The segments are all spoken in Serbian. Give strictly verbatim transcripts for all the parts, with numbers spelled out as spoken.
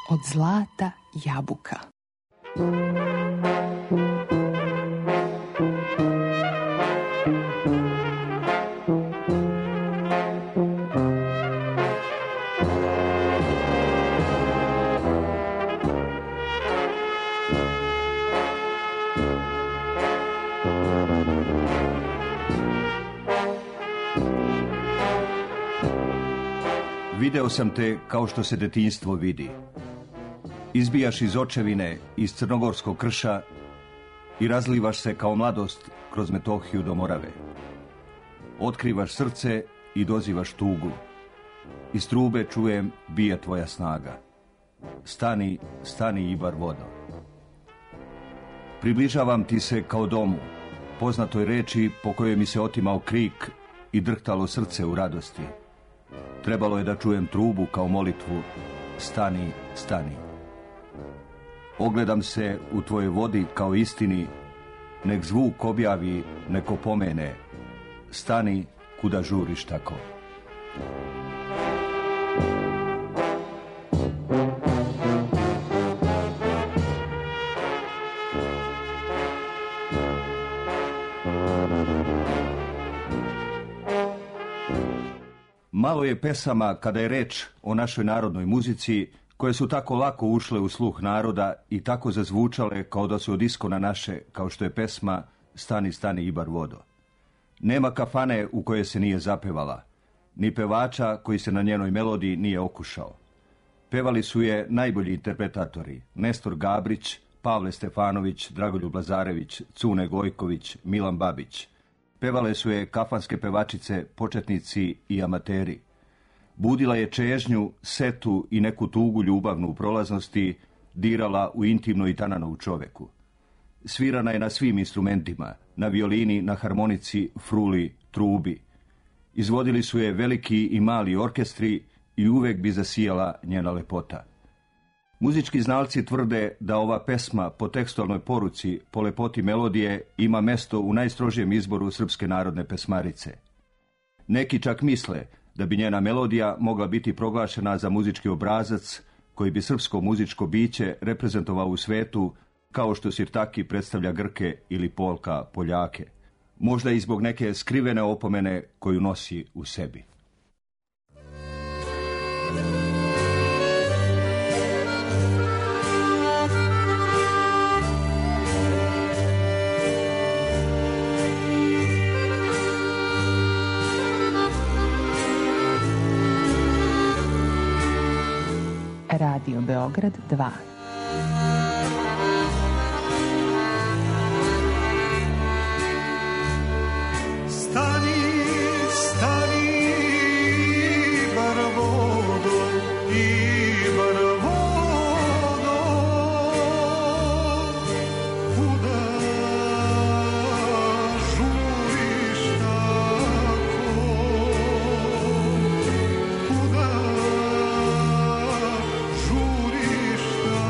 od zlata jabuka. Video sam te kao što se detinjstvo vidi. Izbijaš iz očevine, iz crnogorskog krša i razlivaš se kao mladost kroz Metohiju do Morave. Otkrivaš srce i dozivaš tugu. Iz trube čujem bije tvoja snaga. Stani, stani Ibar vodo. Približavam ti se kao domu, poznatoj reči po kojoj mi se otimao krik i drhtalo srce u radosti. Trebalo je da čujem trubu kao molitvu. Stani, stani. Ogledam se u tvojoj vodi kao istini. Nek zvuk objavi, neko pomene. Stani, kuda žuriš tako. Malo je pesama kada je reč o našoj narodnoj muzici, koje su tako lako ušle u sluh naroda i tako zazvučale kao da su od iskona naše, kao što je pesma Stani, stani Ibar vodo. Nema kafane u kojoj se nije zapevala, ni pevača koji se na njenoj melodiji nije okušao. Pevali su je najbolji interpretatori: Nestor Gabrić, Pavle Stefanović, Dragoljub Lazarević, Cune Gojković, Milan Babić. Pevale su je kafanske pevačice, početnici i amateri. Budila je čežnju, setu i neku tugu ljubavnu u prolaznosti, dirala u intimno i tanano u čoveku. Svirana je na svim instrumentima, na violini, na harmonici, fruli, trubi. Izvodili su je veliki i mali orkestri i uvek bi zasijala njena lepota. Muzički znalci tvrde da ova pesma po tekstualnoj poruci, po lepoti melodije, ima mesto u najstrožijem izboru srpske narodne pesmarice. Neki čak misle da bi njena melodija mogla biti proglašena za muzički obrazac koji bi srpsko muzičko biće reprezentovao u svetu, kao što Sirtaki predstavlja Grke ili Polka Poljake. Možda i zbog neke skrivene opomene koju nosi u sebi. Radio Beograd dva. Stani, stani, Ibar vodo, Ibar vodo, kuda žuriš tako, kuda žuriš tako.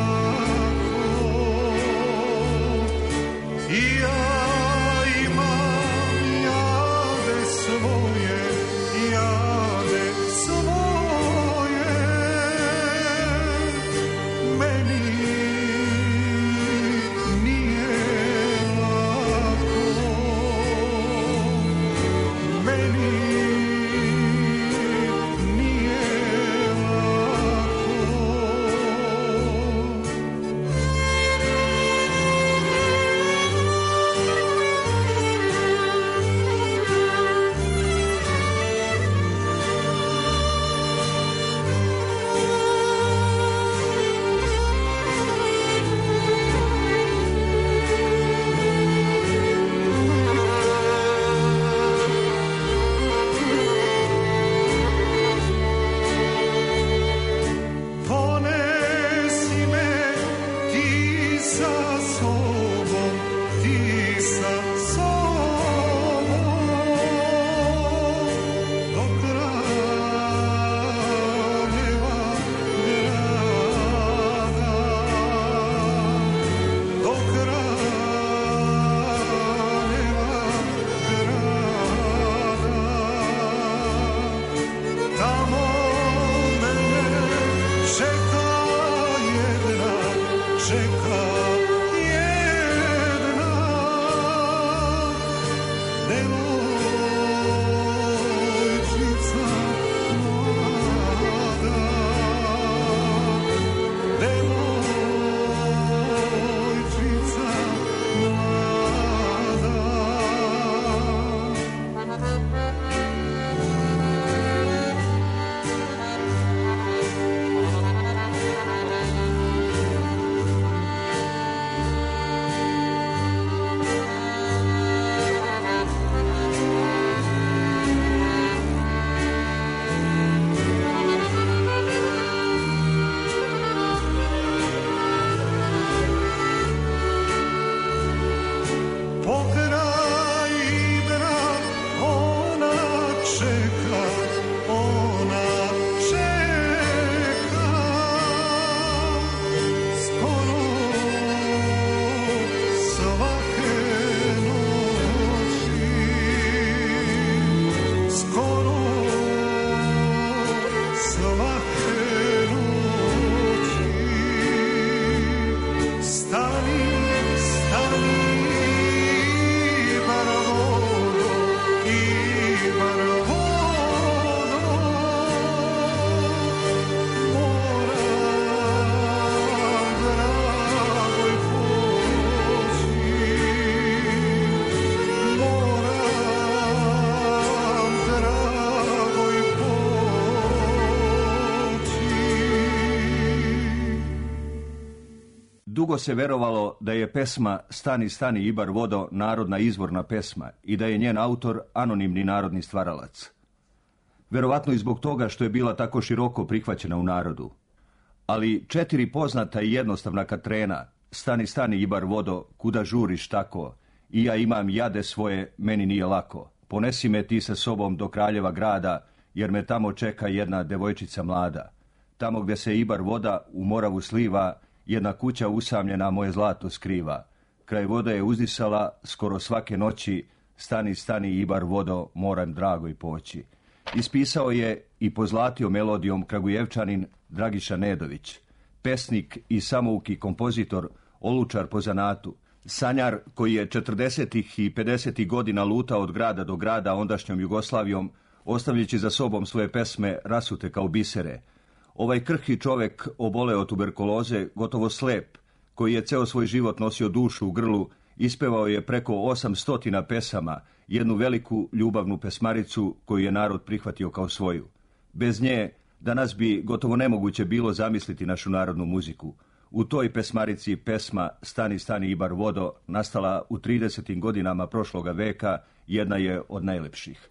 Dugo se verovalo da je pesma Stani, stani, Ibar vodo narodna izvorna pesma i da je njen autor anonimni narodni stvaralac. Verovatno i zbog toga što je bila tako široko prihvaćena u narodu. Ali četiri poznata i jednostavna katrena, Stani, stani, Ibar vodo, kuda žuriš tako, i ja imam jade svoje, meni nije lako. Ponesi me ti sa sobom do kraljeva grada, jer me tamo čeka jedna devojčica mlada. Tamo gdje se Ibar voda u Moravu sliva, jedna kuća usamljena moje zlato skriva. Kraj vode je uzdisala skoro svake noći, stani, stani, Ibar vodo, moram drago i poći. Ispisao je i pozlatio melodijom Kragujevčanin Dragiša Nedović, pesnik i samouki kompozitor, olučar po zanatu, sanjar koji je četrdesetih i pedesetih godina lutao od grada do grada ondašnjom Jugoslavijom, ostavljajući za sobom svoje pesme rasute kao bisere. Ovaj krhki čovek oboleo od tuberkuloze, gotovo slep, koji je ceo svoj život nosio dušu u grlu, ispevao je preko osam stotina pesama, jednu veliku ljubavnu pesmaricu koju je narod prihvatio kao svoju. Bez nje danas bi gotovo nemoguće bilo zamisliti našu narodnu muziku. U toj pesmarici pesma Stani, stani, Ibar vodo, nastala u tridesetim godinama prošloga veka, jedna je od najlepših.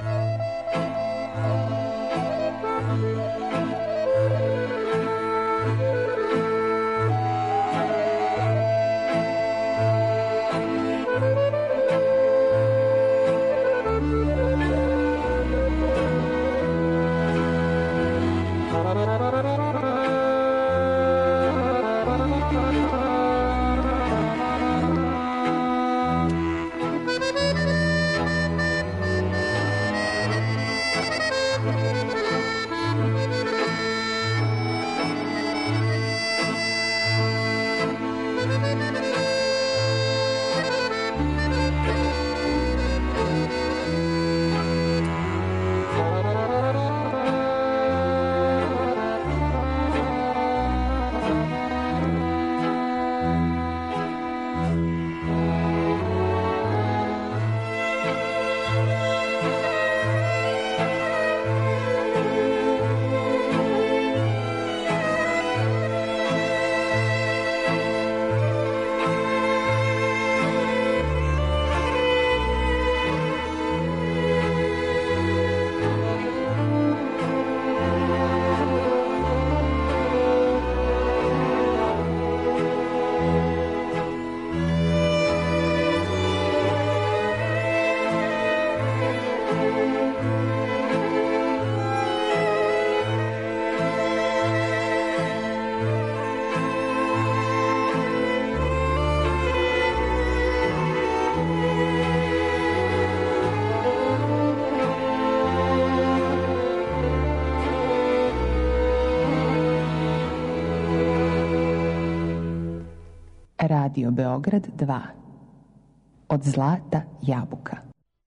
Radio Beograd dva. Od zlata jabuka.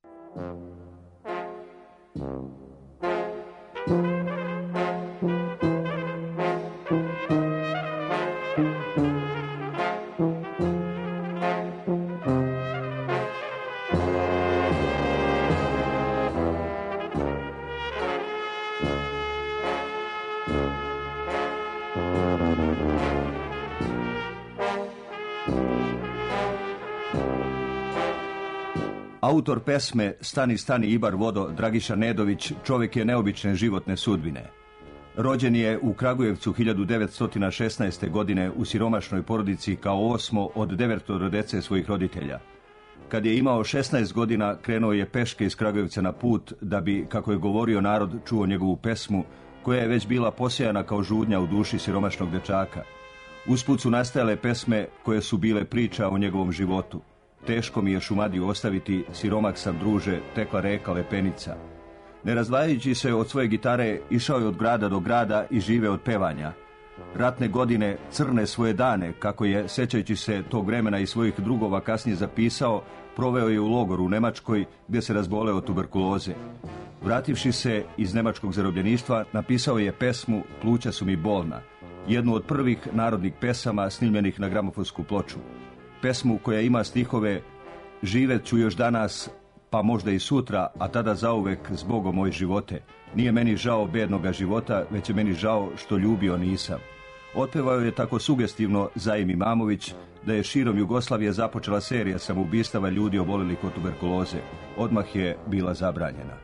Autor pesme Stani, stani, Ibar vodo, Dragiša Nedović, čovjek je neobične životne sudbine. Rođen je u Kragujevcu hiljadu devetsto šesnaeste. godine u siromašnoj porodici kao osmo od devetoro dece svojih roditelja. Kad je imao šesnaest godina, krenuo je peške iz Kragujevca na put da bi, kako je govorio narod, čuo njegovu pesmu, koja je već bila posejana kao žudnja u duši siromašnog dečaka. Usput su nastajale pesme koje su bile priča o njegovom životu. Teško mi je Šumadiju ostaviti, siromak sam druže, tekla reka Lepenica. Ne razdvajajući se od svoje gitare, išao je od grada do grada i žive od pevanja. Ratne godine, crne svoje dane, kako je, sećajući se tog vremena i svojih drugova kasnije zapisao, proveo je u logoru u Nemačkoj, gdje se razboleo od tuberkuloze. Vrativši se iz nemačkog zarobljeništva, napisao je pesmu Pluća su mi bolna, jednu od prvih narodnih pesama snimljenih na gramofonsku ploču. Pesmu koja ima stihove Živet ću još danas, pa možda i sutra, a tada zauvek zbogom moj živote. Nije meni žao bednoga života, već je meni žao što ljubio nisam. Otpevao je tako sugestivno Zaim Imamović da je širom Jugoslavije započela serija samoubistava ljudi oboljelih od tuberkuloze. Odmah je bila zabranjena.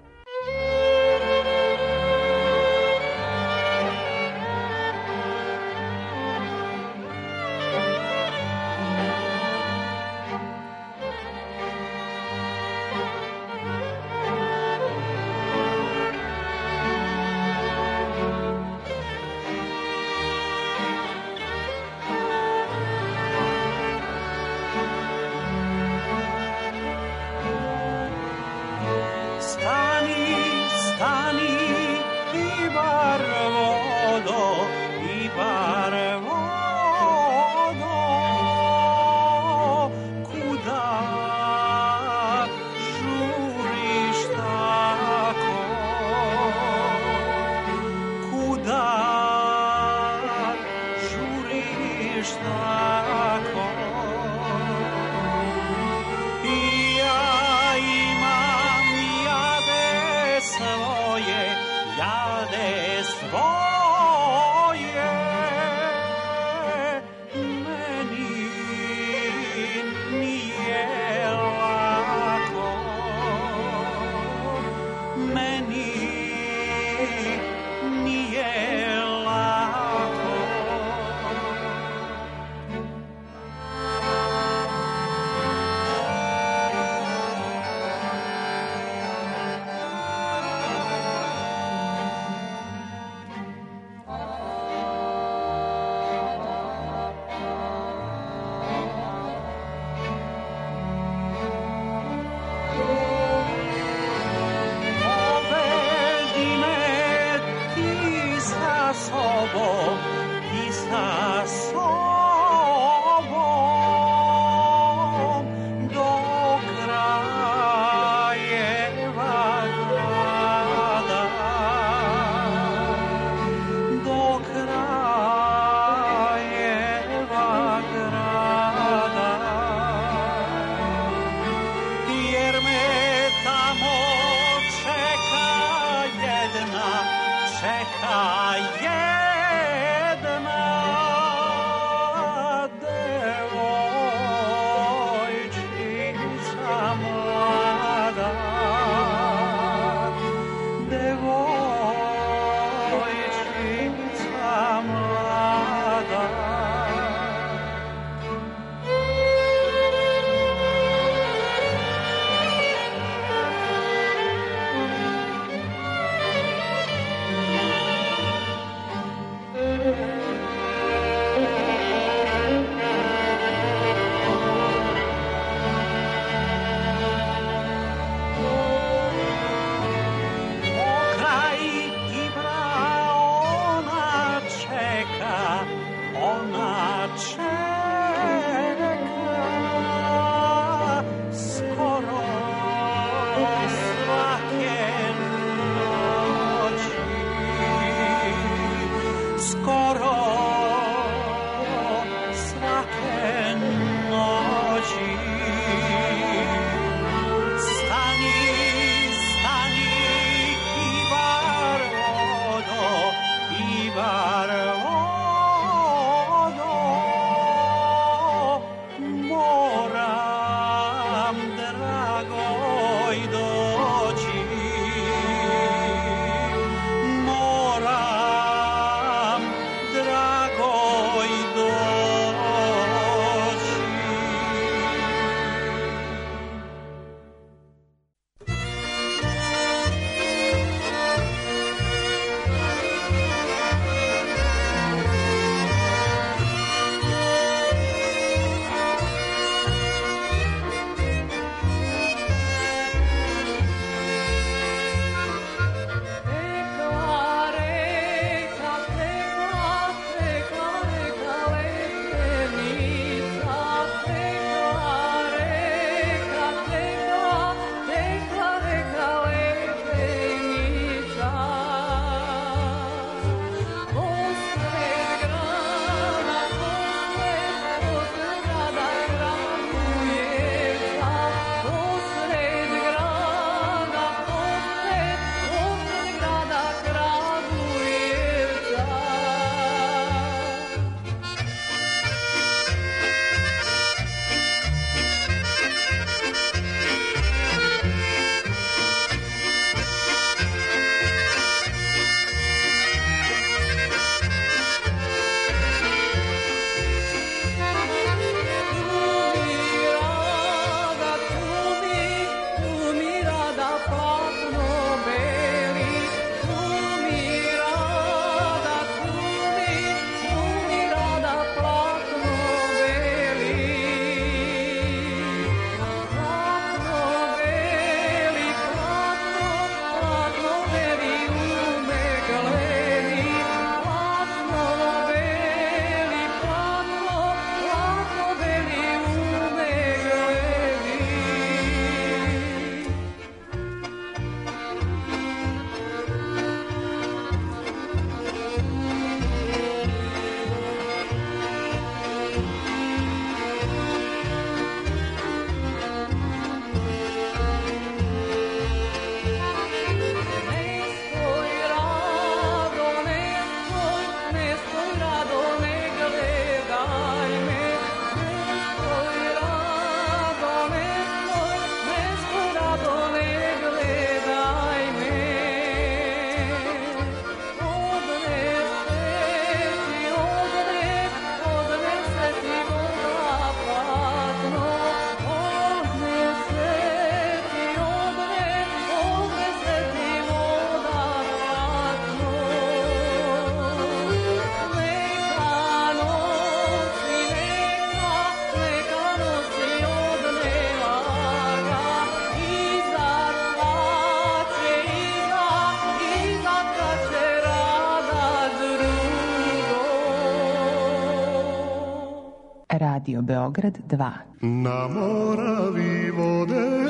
Radio Beograd dva. Na Moravi vode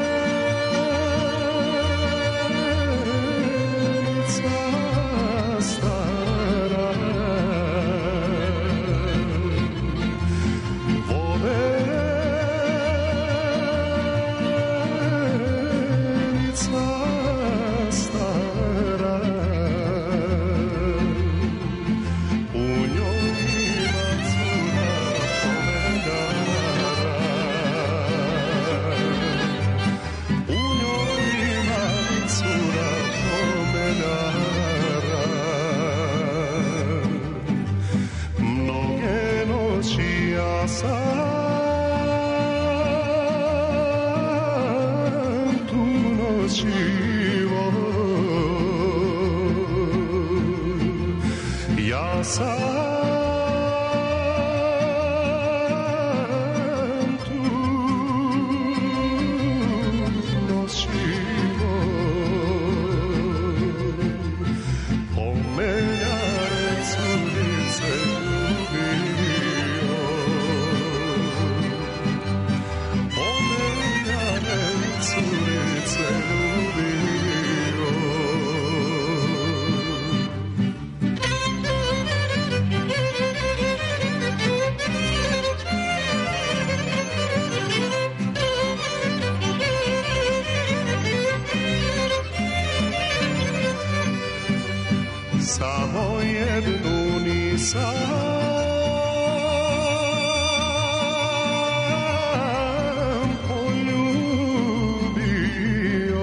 stara, vodenica stara, u njoj ima cura komendara, u njoj ima cura komendara. Mnoge noći ja sam tu noćivo, ja sam tu noćivo, pomenjare curice ljubio, pomenjare curice ljubio. Samo jednu nisam poljubio,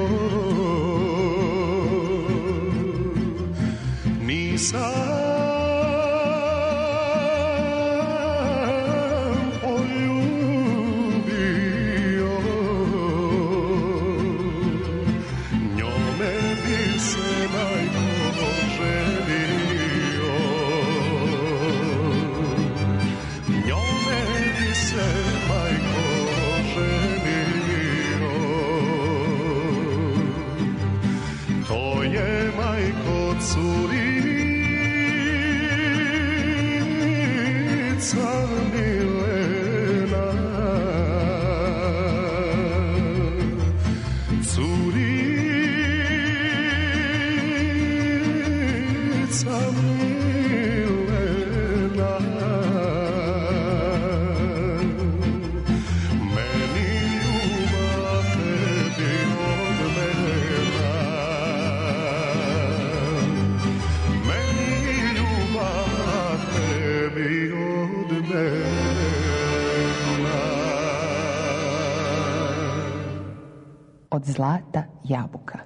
nisam poljubio, njome bi se majko ženio, njome bi se majko ženio. To je majko curica milena, curica milena, meni ljubav tebi od mena, meni ljubav tebi od mena. Od zlata jabuka.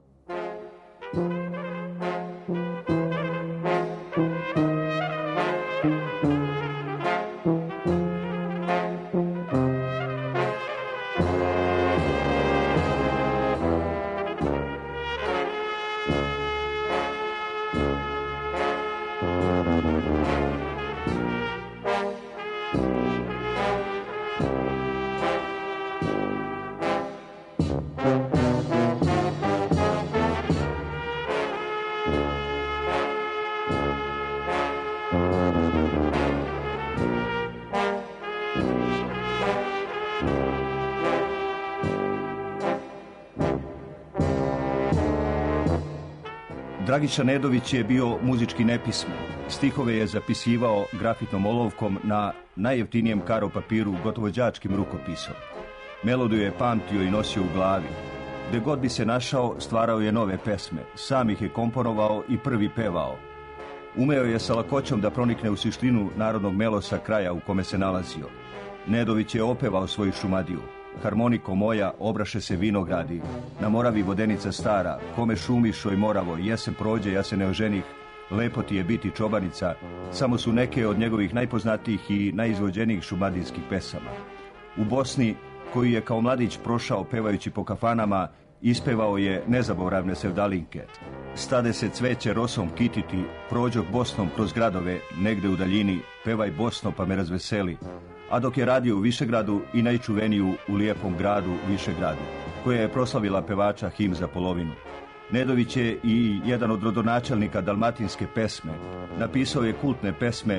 Dragiša Nedović je bio muzički nepismen. Stihove je zapisivao grafitnom olovkom na najjeftinijem karo papiru, gotovo đačkim rukopisom. Melodiju je pamtio i nosio u glavi. Gde god bi se našao, stvarao je nove pesme. Sam ih je komponovao i prvi pevao. Umeo je sa lakoćom da pronikne u suštinu narodnog melosa kraja u kome se nalazio. Nedović je opevao svoju Šumadiju. Harmoniko moja, obraše se vinogradi, na Moravi vodenica stara, kome šumišo i moravo, jesen prođe, ja se ne oženih, lepo ti je biti čobanica, samo su neke od njegovih najpoznatijih i najizvođenijih šumadijskih pesama. U Bosni, koju je kao mladić prošao pevajući po kafanama, ispevao je nezaboravne sevdalinke. Stade se cveće rosom kititi, prođoh Bosnom kroz gradove, negde u daljini, pevaj Bosno pa me razveseli. A dok je radio u Višegradu i najčuveniju u lijepom gradu Višegradu, koja je proslavila pevača Him za polovinu. Nedović je i jedan od rodonačelnika dalmatinske pesme. Napisao je kultne pesme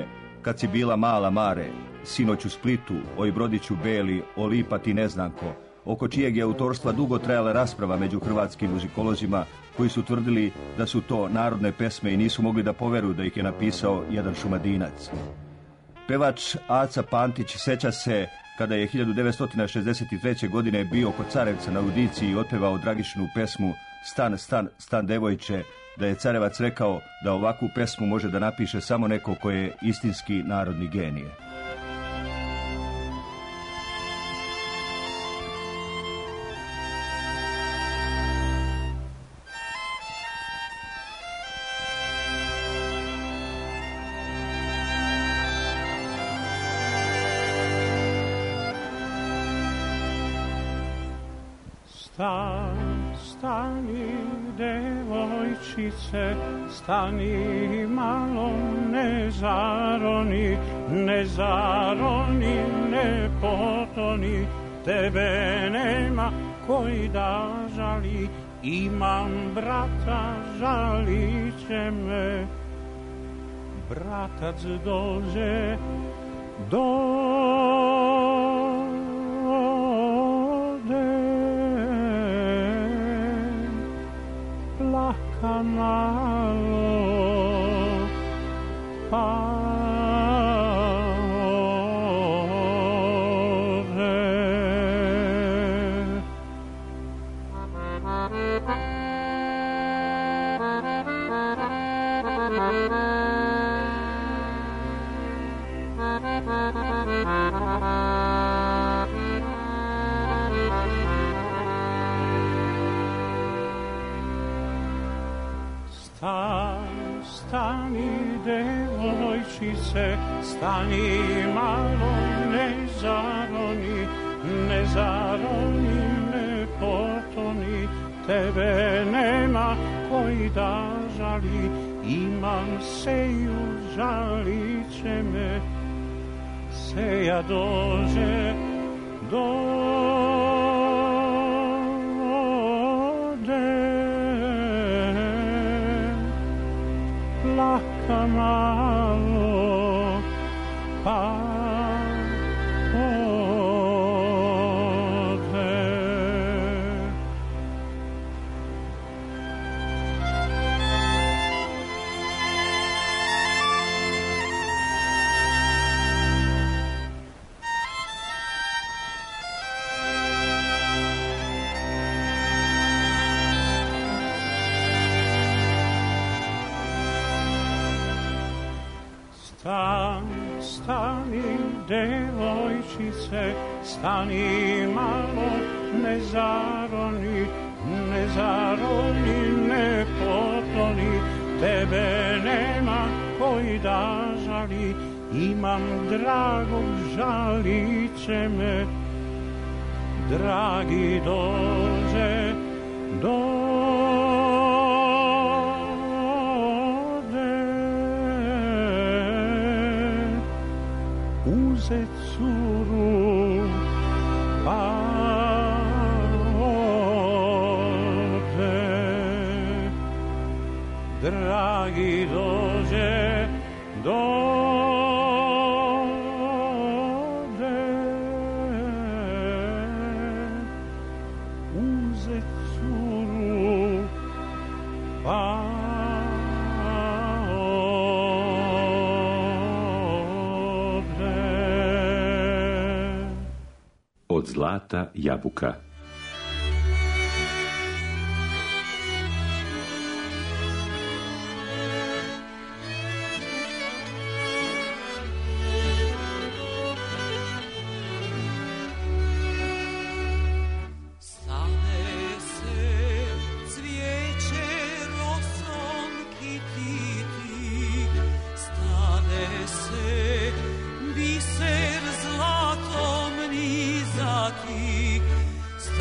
kad si bila mala Mare, sinoć u Splitu, oj brodiću beli, o lipa ti neznanko, oko čijeg je autorstva dugo trajala rasprava među hrvatskim muzikolozima koji su tvrdili da su to narodne pesme i nisu mogli da poveruju da ih je napisao jedan Šumadinac. Pevač Aca Pantić seća se kada je hiljadu devetsto šezdeset treće. godine bio kod Carevca na audiciji i otpevao Dragišinu pesmu Stan, stan, stan devojče, da je Carevac rekao da ovakvu pesmu može da napiše samo neko ko je istinski narodni genije. Stan, stani, devojčice, stani malo, ne zaroni, ne zaroni, ne potoni, tebe nema koji da žali, imam brata, žalit će me. Bratac dođe, dođe, plaka malo, pa Stan, stani devojčice, stani malo, ne zaroni, ne zaroni, ne potoni, tebe nema koji da žali, imam seju, žalit će me. Seja dođe, dođe, plaka malo, pa ode. Stan, stani devojčice, stani malo, ne zaroni, ne zaroni, ne potoni, tebe nema koji da žali, imam dragog, žalit će me. Dragi dođe, dođe, uze curu, pa ode. Dragi dođe, dođe, uze curu, pa Od zlata jabuka. Biser zlatom nizaki,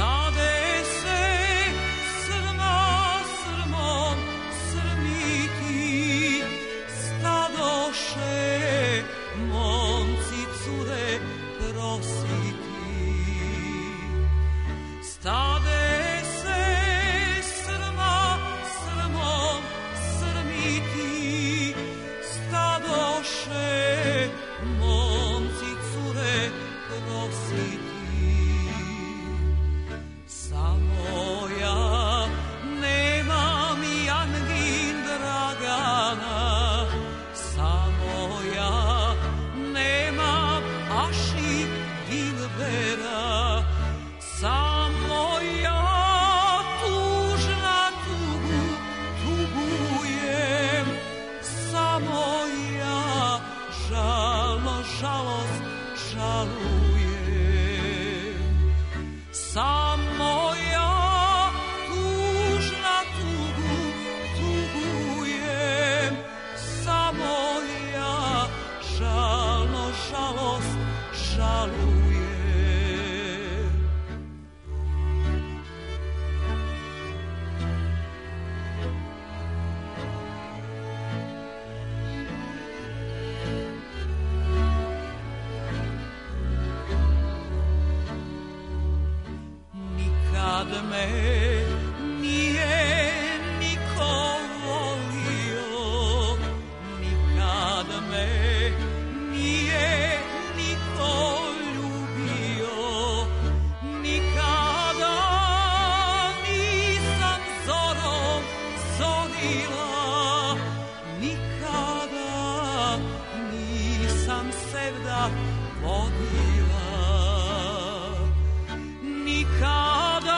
momci cure prositi. Samo ja nemam Jangin Dragana, samo ja nemam Aši Dilbera, samo ja tužna tugu tugujem, samo ja žalno žalost žalujem, samo ja tužna tugu tugujem, samo ja žalno žalost žalujem. Nikad me nije niko volio, nikad me nije niko ljubio, nikada nisam zorom zorila, nikada nisam sevda vodila, nikada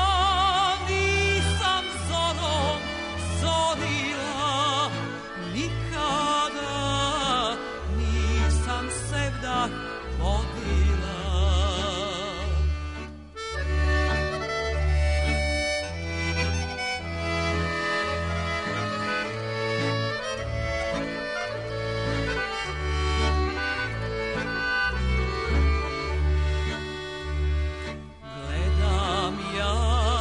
nisam zorom zorila, nikada nisam sevdah vodila. Gledam ja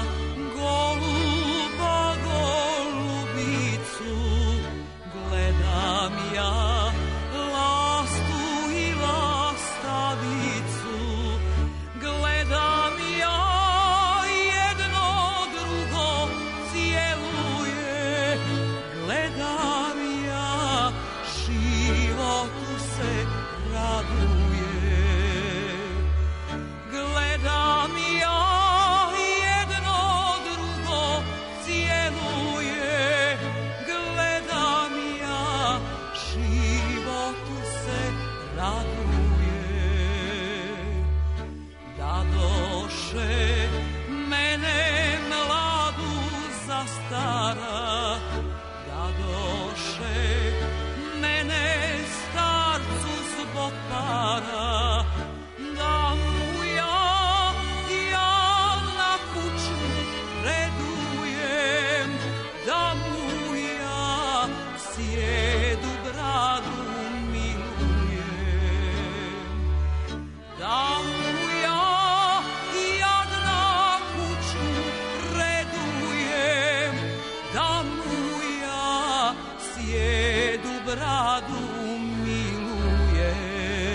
goluba golubicu, gledam ja lastu i lastavicu, gledam ja jedno drugo cijeluje, gledam ja životu se raduje, gledam ja jedno drugo cijeluje, gledam ja životu se raduje. Dadoše mene mladu zastara, dadoše mene starcu zbog para, da mu ja, ja na kuću redujem, da mu ja sjedu bradu milujem, da mu ja, ja na kuću redujem, da mu ja sjedu bradu milujem.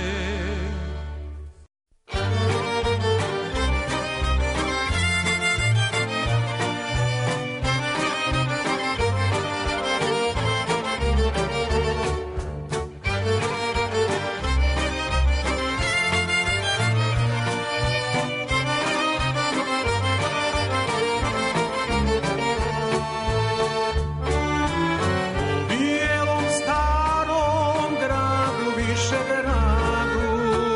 U bijelom starom gradu Višegradu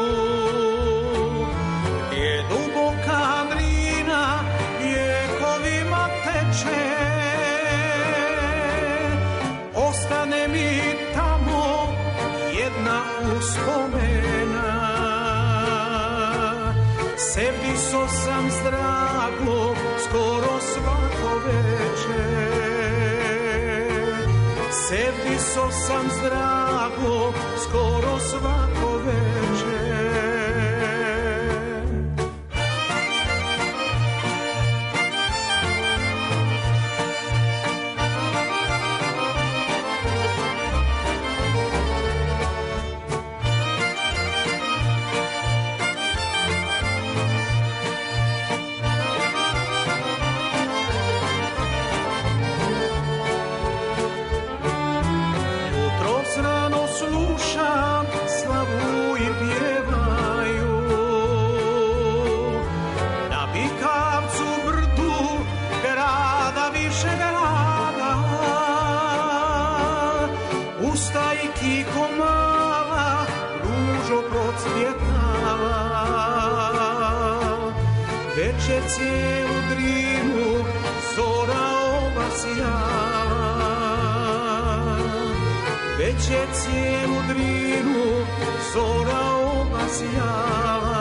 je duboka Drina vjekovima teče, ostane mi tamo jedna uspomena, sevdiso sam zdraglo skoro svako večer, sevdiso sam zdraglo skoro svako večer. Jutros rano slušam slavu mala, ružo procvjetala. Već je cijelu Drinu zora obasjala. Već je cijelu Drinu zora obasjala.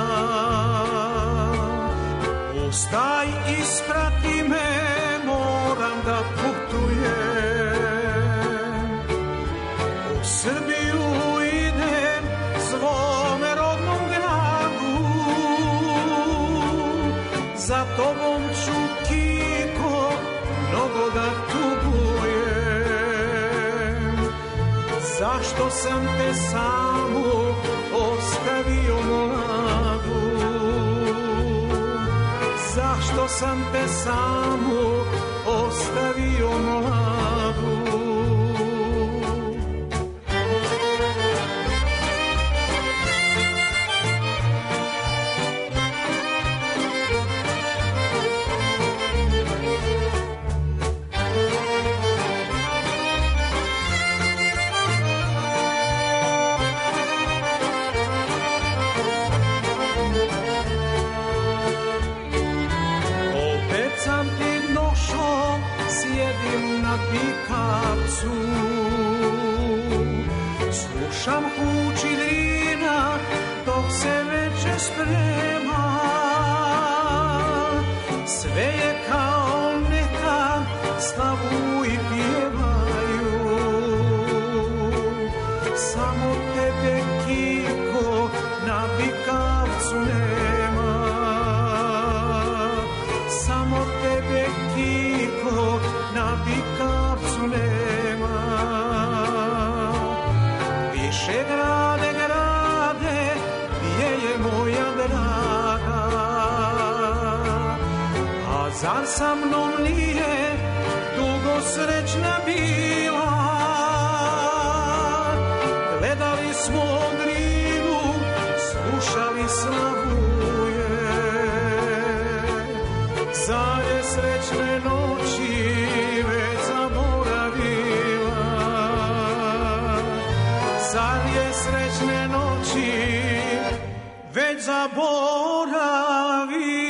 Ustaj, isprati me, moram da putujem. U Srbiju idem, svome rodnom gradu. Za tobom ću, Kiko, mnogo da tugujem. Zašto sam te samu ostavio mladu? Zašto sam te samu ostavio mladu? Pikavcu slušam huči Drina dok se večer sprema. Sve je kao nekad, slavu i pjevaju. Samo tebe, Kiko, na Pikavcu nema. Samo tebe, Kiko, na Pikavcu nema. Više grade, grade, gdje je moja draga? A zar sa mnom nije dugo srećna bila? Gledali smo Drinu, slušali slavuje. Zar je srećne noći već zaboravila? Zar je srećne noći već zaboravila?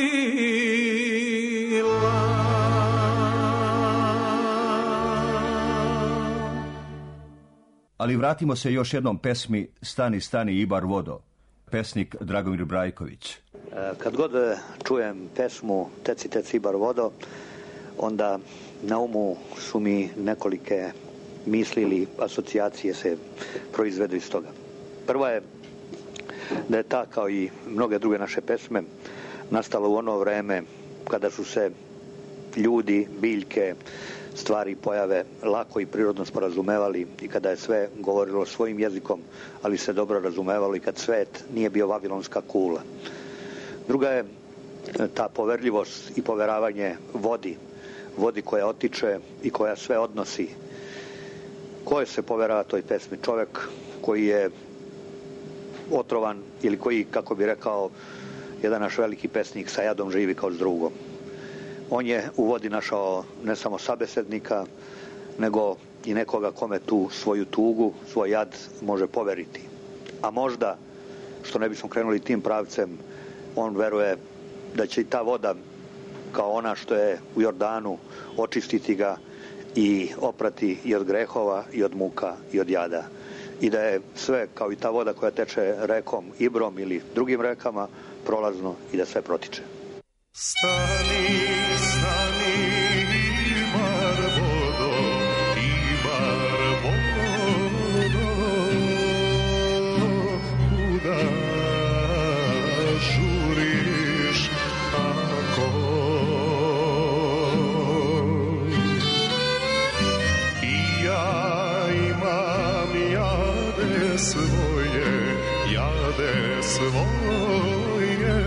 Ali vratimo se još jednom pesmi Stani, stani Ibar vodo, pesnik Dragomir Brajković. Kad god čujem pesmu Teci, teci Ibar vodo, onda na umu su mi nekolike misli ili asocijacije se proizvedu iz toga. Prva je da je ta, kao i mnoge druge naše pesme, nastala u ono vreme kada su se ljudi, biljke, stvari, pojave lako i prirodno sporazumevali i kada je sve govorilo svojim jezikom, ali se dobro razumevalo i kad svet nije bio vavilonska kula. Druga je ta poverljivost i poveravanje vodi, vodi koja otiče i koja sve odnosi. Ko se poverava toj pesmi? Čovek koji je otrovan ili koji, kako bi rekao jedan naš veliki pesnik, sa jadom živi kao s drugom. On je u vodi našao ne samo sabesednika, nego i nekoga kome tu svoju tugu, svoj jad može poveriti. A možda, što ne bismo krenuli tim pravcem, on veruje da će i ta voda, kao ona što je u Jordanu, očistiti ga i oprati i od grehova, i od muka, i od jada. I da je sve, kao i ta voda koja teče rekom Ibrom ili drugim rekama, prolazno i da sve protiče. Stani, stani, Ibar vodo, Ibar vodo, kuda žuriš tako? I ja imam jade svoje, jade svoje,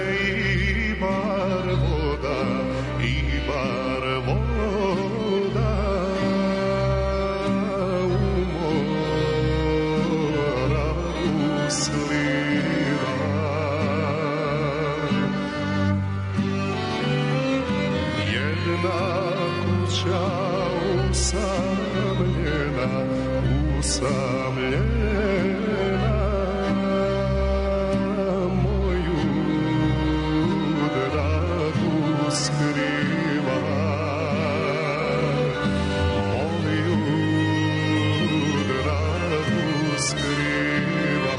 Ibar voda, Ibar voda u mora usliva. Jedna kuća usamljena, usamljena moju dragu skriva, moju dragu skriva.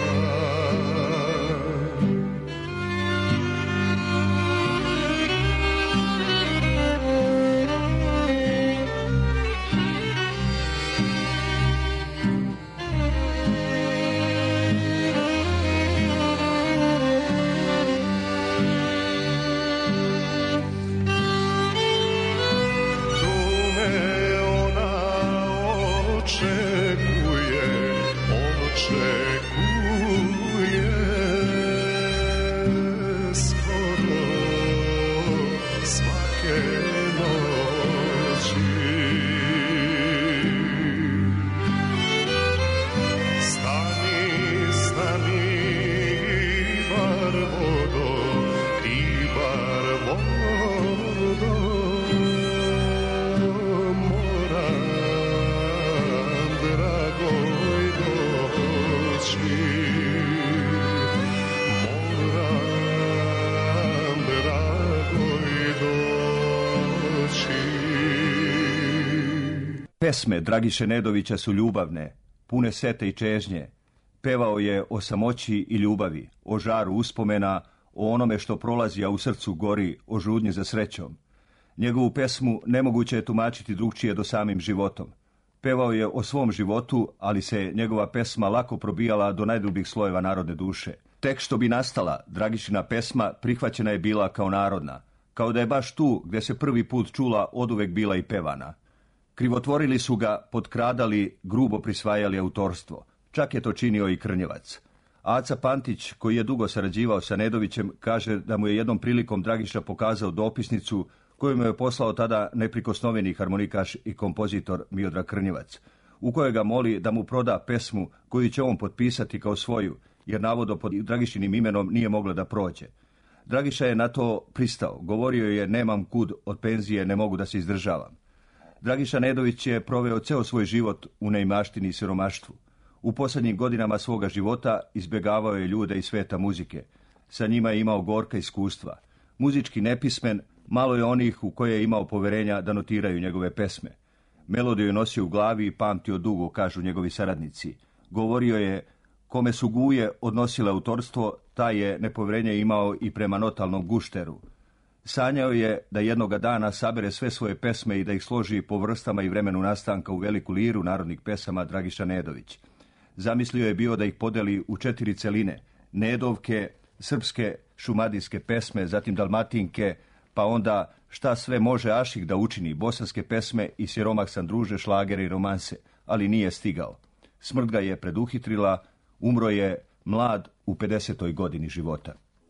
Pesme Dragiše Nedovića su ljubavne, pune sete i čežnje. Pevao je o samoći i ljubavi, o žaru uspomena, o onome što prolazi, a u srcu gori, o žudnji za srećom. Njegovu pesmu nemoguće je tumačiti drugčije do samim životom. Pevao je o svom životu, ali se njegova pesma lako probijala do najdubljih slojeva narodne duše. Tek što bi nastala, Dragišina pesma prihvaćena je bila kao narodna, kao da je baš tu gdje se prvi put čula oduvek bila i pevana. Krivotvorili su ga, potkradali, grubo prisvajali autorstvo. Čak je to činio i Krnjevac. Aca Pantić, koji je dugo sarađivao sa Nedovićem, kaže da mu je jednom prilikom Dragiša pokazao dopisnicu koju mu je poslao tada neprikosnoveni harmonikaš i kompozitor Miodrag Krnjevac, u kojoj ga moli da mu proda pesmu koju će on potpisati kao svoju, jer navodno pod Dragišinim imenom nije mogla da prođe. Dragiša je na to pristao. Govorio je: nemam kud, od penzije ne mogu da se izdržavam. Dragiša Nedović je proveo ceo svoj život u neimaštini i siromaštvu. U posljednjim godinama svoga života izbjegavao je ljude iz sveta muzike. Sa njima je imao gorka iskustva. Muzički nepismen, malo je onih u koje je imao poverenja da notiraju njegove pesme. Melodiju je nosio u glavi i pamtio dugo, kažu njegovi saradnici. Govorio je: kome su guje odnosile autorstvo, taj je nepoverenje imao i prema notalnom gušteru. Sanjao je da jednoga dana sabere sve svoje pesme i da ih složi po vrstama i vremenu nastanka u veliku liru narodnih pesama Dragiša Nedović. Zamislio je bio da ih podeli u četiri celine: Nedovke, srpske, šumadijske pesme, zatim dalmatinke, pa onda šta sve može Ašik da učini, bosanske pesme i siromah sam druže, šlagere i romanse, ali nije stigao. Smrt ga je preduhitrila, umro je mlad u pedesetoj godini života.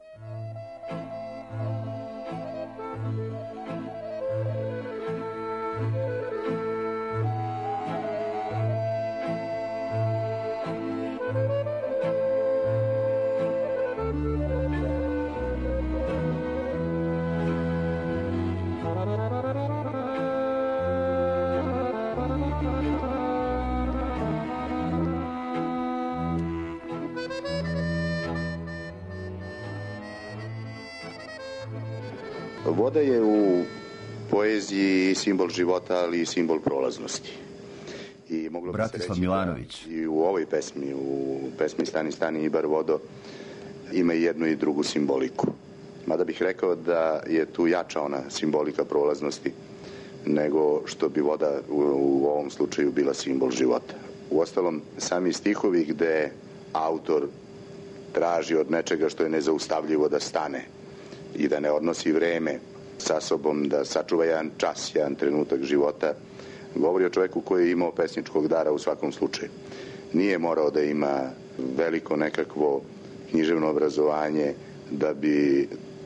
Voda je u poeziji simbol života, ali i simbol prolaznosti. I moglo bi se reći Milanović. I u ovoj pesmi, u pesmi Stani, stani Ibar vodo, ima i jednu i drugu simboliku. Mada bih rekao da je tu jača ona simbolika prolaznosti nego što bi voda u, u ovom slučaju bila simbol života. Uostalom, sami stihovi gde autor traži od nečega što je nezaustavljivo da stane i da ne odnosi vreme sa sobom, da sačuva jedan čas, jedan trenutak života, govori o čovjeku koji je imao pesničkog dara u svakom slučaju. Nije morao da ima veliko nekakvo književno obrazovanje da bi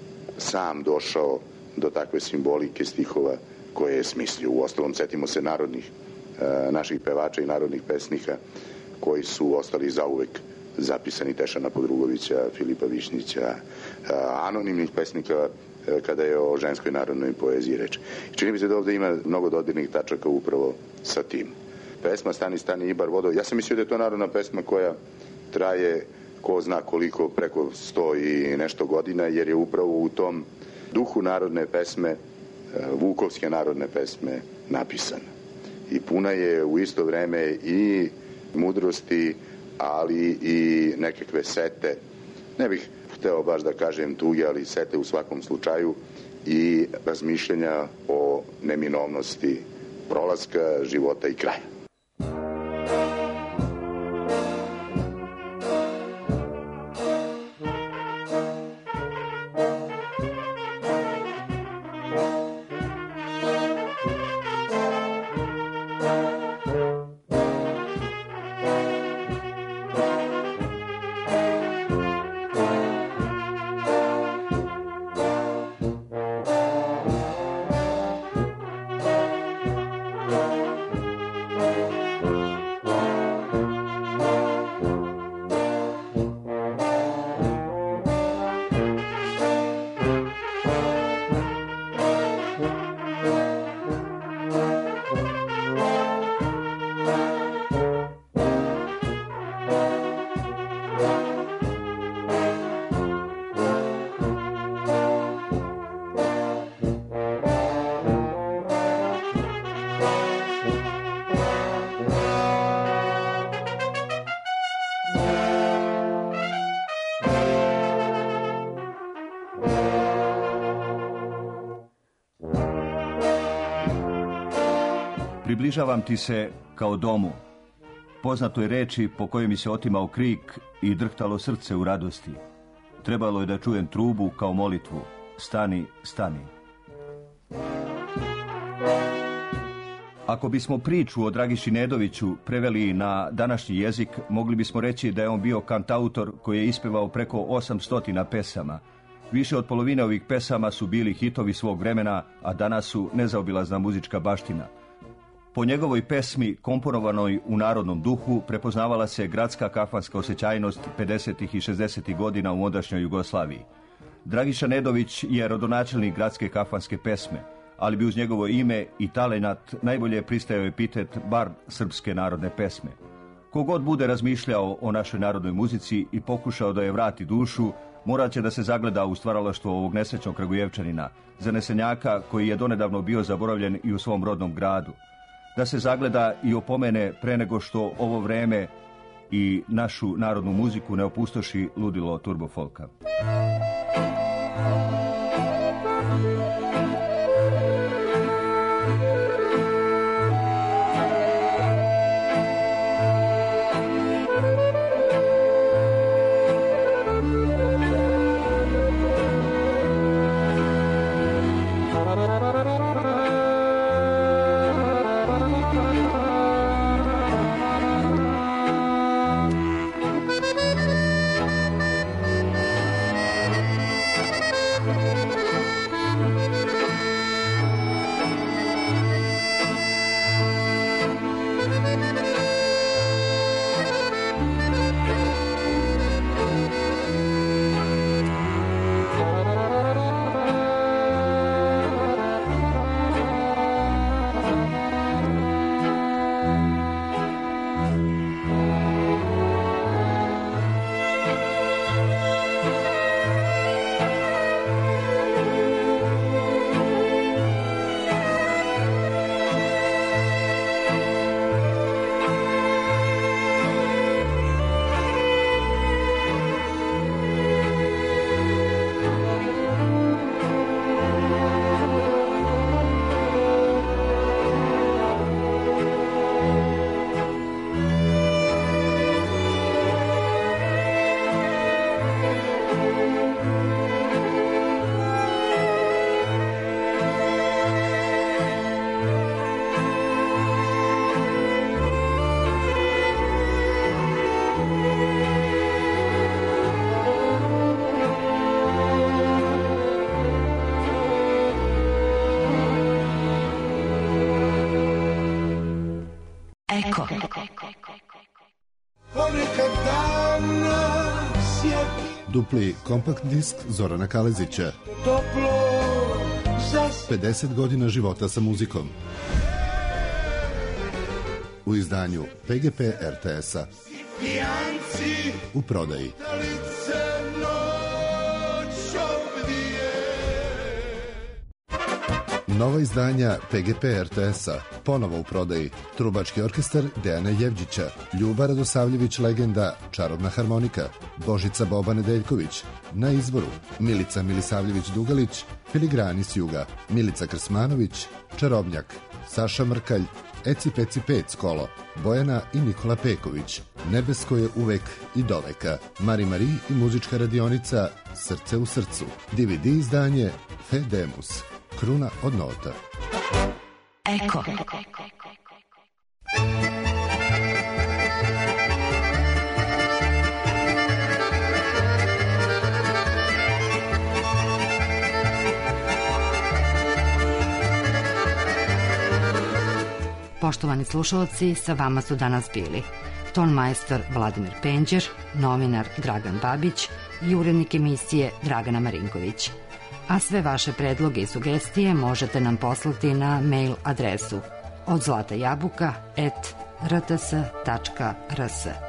sam došao do takve simbolike stihova koje je smislio. Uostalom, setimo se narodnih naših pevača i narodnih pesnika koji su ostali zauvek zapisani, Tešana Podrugovića, Filipa Višnjića, anonimnih pesnika kada je o ženskoj narodnoj poeziji reč. Čini mi se da ovde ima mnogo dodirnih tačaka upravo sa tim. Pesma Stani, stani Ibar vodo, ja sam mislio da je to narodna pesma koja traje ko zna koliko, preko sto i nešto godina, jer je upravo u tom duhu narodne pesme, vukovske narodne pesme, napisana. I puna je u isto vreme i mudrosti, ali i nekakve sete. Ne bih hteo baš da kažem tuge, ali sete u svakom slučaju i razmišljanja o neminovnosti prolaska života i kraja. Približavam ti se kao domu, poznatoj reči po kojoj mi se otimao krik i drhtalo srce u radosti. Trebalo je da čujem trubu kao molitvu. Stani, stani. Ako bismo priču o Dragiši Nedoviću preveli na današnji jezik, mogli bismo reći da je on bio kantautor koji je ispevao preko osamsto pesama. Više od polovine ovih pesama su bili hitovi svog vremena, a danas su nezaobilazna muzička baština. Po njegovoj pesmi, komponovanoj u narodnom duhu, prepoznavala se gradska kafanska osjećajnost pedesetih i šezdesetih godina u ondašnjoj Jugoslaviji. Dragiša Nedović je rodonačelnik gradske kafanske pesme, ali bi uz njegovo ime i talenat najbolje pristajao epitet bar srpske narodne pesme. Kogod bude razmišljao o našoj narodnoj muzici i pokušao da je vrati dušu, morat će da se zagleda u stvaralaštvo ovog nesrećnog Kragujevčanina, zanesenjaka koji je donedavno bio zaboravljen i u svom rodnom gradu. Da se zagleda i opomene pre nego što ovo vreme i našu narodnu muziku ne opustoši ludilo turbofolka. dupli kompakt disk Zorana Kalezića. pedeset godina života sa muzikom. U izdanju P G P R T S-a. U prodaji. Nova izdanja P G P R T S-a, ponovo u prodaji. Trubački orkestar Dejana Jevđića, Ljuba Radosavljević legenda, Čarobna harmonika, Božica Boba Nedeljković, na izvoru Milica Milisavljević-Dugalić, Filigrani s juga, Milica Krsmanović, Čarobnjak, Saša Mrkalj, Eci Peci Pec kolo, Bojana i Nikola Peković, Nebesko je uvek i doveka, Mari Mari i muzička radionica Srce u srcu, D V D izdanje Fedemus, Kruna od nota. Eko. Poštovani slušalci, sa vama su danas bili ton majstor Vladimir Penđer, novinar Dragan Babić i urednik emisije Dragana Marinković. A sve vaše predloge i sugestije možete nam poslati na mail adresu od zlata jabuka at r t s tačka r s.